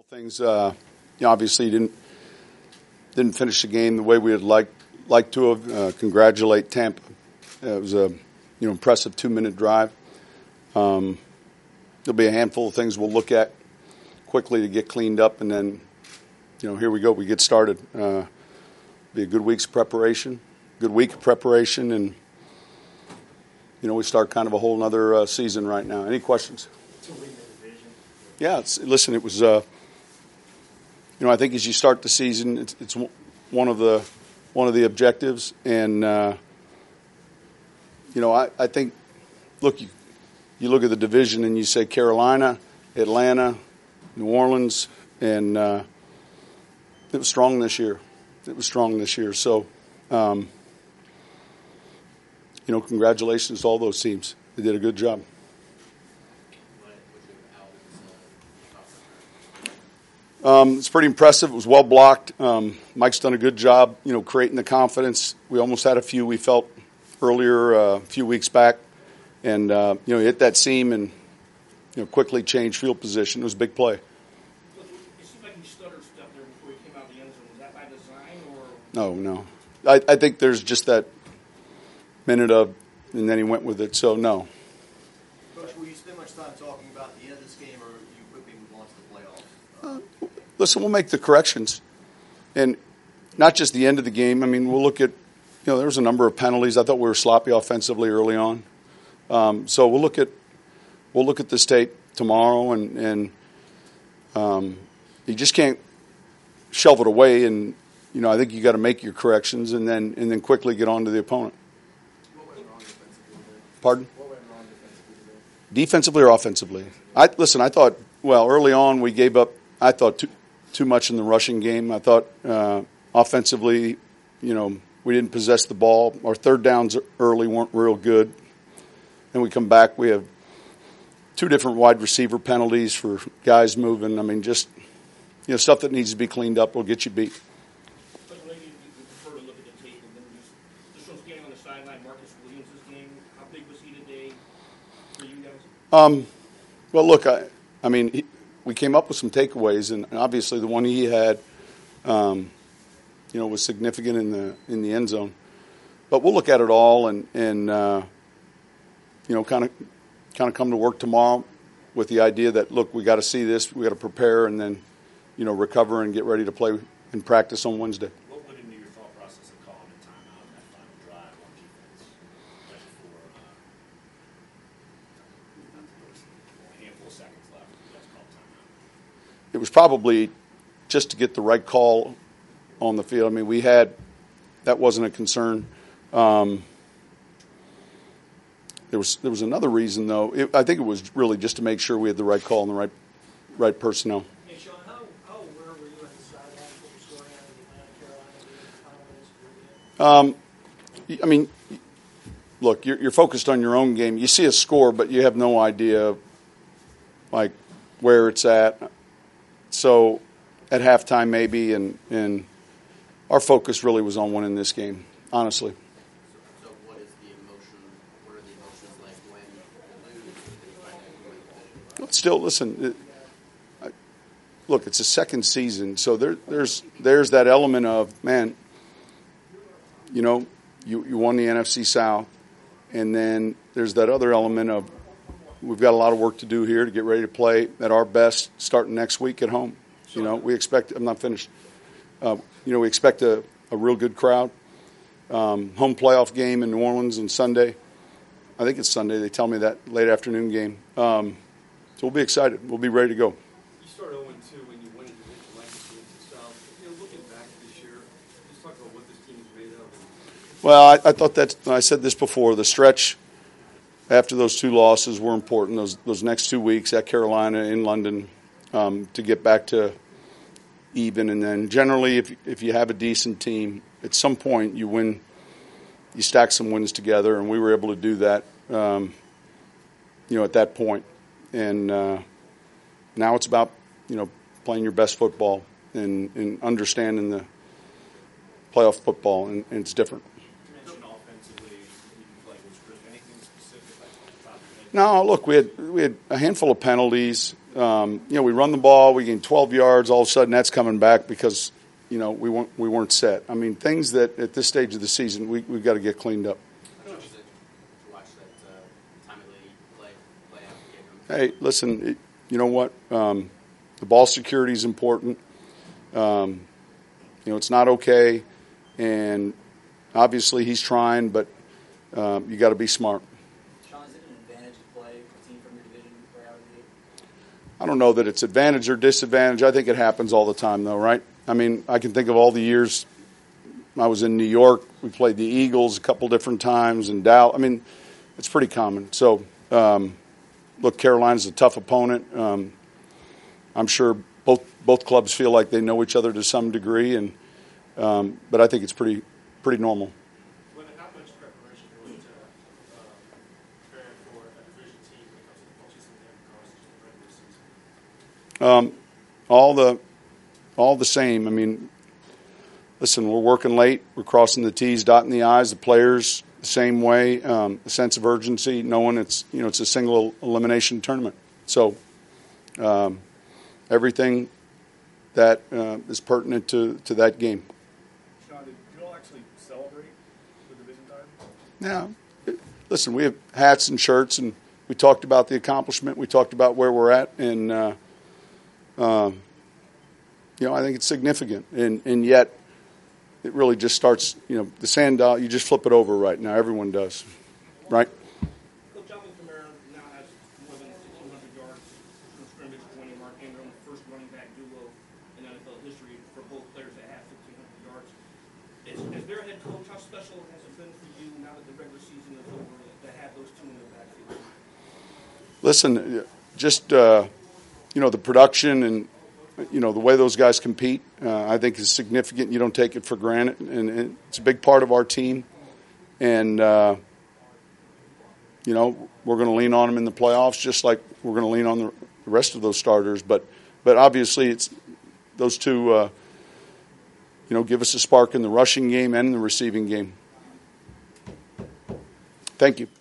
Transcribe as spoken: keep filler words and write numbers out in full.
things. Uh, you know, obviously, didn't didn't finish the game the way we would like like to have. Uh, congratulate Tampa. Uh, it was a you know impressive two minute drive. Um, there'll be a handful of things we'll look at quickly to get cleaned up, and then you know here we go. We get started. Uh, be a good week's preparation, good week of preparation, and you know we start kind of a whole other uh, season right now. Any questions? To win the division. Yeah, it's, listen, it was. Uh, you know, I think as you start the season, it's, it's one of the one of the objectives, and uh, you know, I, I think. Look, you, you look at the division and you say Carolina, Atlanta, New Orleans, and uh, it was strong this year. It was strong this year. So, um, you know, congratulations to all those teams. They did a good job. Um, it's pretty impressive. It was well blocked. Um, Mike's done a good job, you know, creating the confidence. We almost had a few we felt earlier, uh, a few weeks back, and uh, you know, he hit that seam and you know quickly changed field position. It was a big play. It seemed like he stuttered stuff there before he came out of the end zone. Was that by design or? No, no. I, I think there's just that minute of, and then he went with it. So no. Coach, will you spend much time talking about the end of this game, or are you quickly move on to the playoffs? Uh, listen, we'll make the corrections, and not just the end of the game. I mean, we'll look at, you know, there was a number of penalties. I thought we were sloppy offensively early on, um, so we'll look at we'll look at this tape tomorrow, and and um, you just can't shelve it away. And you know, I think you got to make your corrections, and then and then quickly get on to the opponent. What went wrong defensively today? Pardon? What went wrong defensively today? Defensively or offensively? I listen. I thought well early on we gave up. I thought too too much in the rushing game. I thought uh, offensively, you know, we didn't possess the ball. Our third downs early weren't real good. Then we come back. We have two different wide receiver penalties for guys moving. I mean, just you know, stuff that needs to be cleaned up will get you beat. But maybe you prefer to look at the tape and then just just from standing on the sideline, Marcus Williams' game. How big was he today for you guys? Um, well, look, I, I mean. He, We came up with some takeaways, and obviously the one he had, um, you know, was significant in the in the end zone. But we'll look at it all, and and uh, you know, kind of kind of come to work tomorrow with the idea that look, we got to see this, we got to prepare, and then you know, recover and get ready to play and practice on Wednesday. What went into your thought process of calling a timeout in that final drive on defense, right before uh, a handful of seconds left? You guys called timeout. It was probably just to get the right call on the field. I mean, we had that wasn't a concern. Um, there was there was another reason though. It, I think it was really just to make sure we had the right call and the right right personnel. Hey, Sean, how, how aware were you at the sideline of what was going on in the Atlanta Carolina game? Um, I mean, look, you're, you're focused on your own game. You see a score, but you have no idea, like, where it's at. So, at halftime maybe, and, and our focus really was on winning this game, honestly. So, so what is the emotion? What are the emotions like when you lose and you find out you win the division? Still, listen, it, I, look, it's a second season, so there, there's there's that element of, man, you know, you, you won the N F C South, and then there's that other element of we've got a lot of work to do here to get ready to play at our best starting next week at home. You know, we expect – I'm not finished. Uh, you know, we expect a, a real good crowd. Um, home playoff game in New Orleans on Sunday. I think it's Sunday. They tell me that late afternoon game. Um, so we'll be excited. We'll be ready to go. You start oh and two when you win a division like this against the South. You know, looking back this year, just talk about what this team is made of. Well, I, I thought that – I said this before. The stretch – after those two losses were important, those those next two weeks at Carolina, in London, um, to get back to even. And then generally, if if you have a decent team, at some point you win, you stack some wins together, and we were able to do that, um, you know, at that point. And uh, now it's about, you know, playing your best football and, and understanding the playoff football, and, and it's different. No, look, we had we had a handful of penalties. um, you know, we run the ball, we gain twelve yards, all of a sudden that's coming back because, you know, we weren't, we weren't set. I mean, things that at this stage of the season, we, we've got to get cleaned up. How much is it to watch that uh, Tommy Lee play, play out the game? Hey, listen, it, you know what? Um, the ball security is important. Um, you know, it's not okay, and obviously he's trying, but um, you got to be smart. Sean, is it an advantage to play a team from your division right out of the gate? I don't know that it's advantage or disadvantage. I think it happens all the time, though, right? I mean, I can think of all the years I was in New York. We played the Eagles a couple different times, and Dallas. I mean, it's pretty common. So, um, look, Carolina's a tough opponent. Um, I'm sure both both clubs feel like they know each other to some degree, and um, but I think it's pretty pretty normal. When how much preparation goes into uh, preparing for a division team when it comes to the postseason and regards to the regular season? Um, all the all the same. I mean, listen, we're working late. We're crossing the T's, dotting the I's. The players the same way. Um, a sense of urgency, knowing it's you know it's a single elimination tournament. So um, everything that uh, is pertinent to, to that game. Sean, did you all actually celebrate the division title? Now, listen, we have hats and shirts, and we talked about the accomplishment. We talked about where we're at, and uh, um, you know, I think it's significant. And and yet, it really just starts. You know, the sand doll. You just flip it over right now. Everyone does, right? Coach Alvin Kamara now has more than sixteen hundred yards from scrimmage, winning Mark Ingram, the first running back duo in N F L history for both players that have fifteen hundred yards. Is, as their head coach, how special has it been for you now that the regular season is over to have those two in the backfield? Listen, just uh, you know, the production and you know the way those guys compete, uh, I think is significant. You don't take it for granted, and, and it's a big part of our team. And uh, you know, we're going to lean on them in the playoffs, just like we're going to lean on the rest of those starters. But but obviously, it's those two. Uh, you know, give us a spark in the rushing game and in the receiving game. Thank you.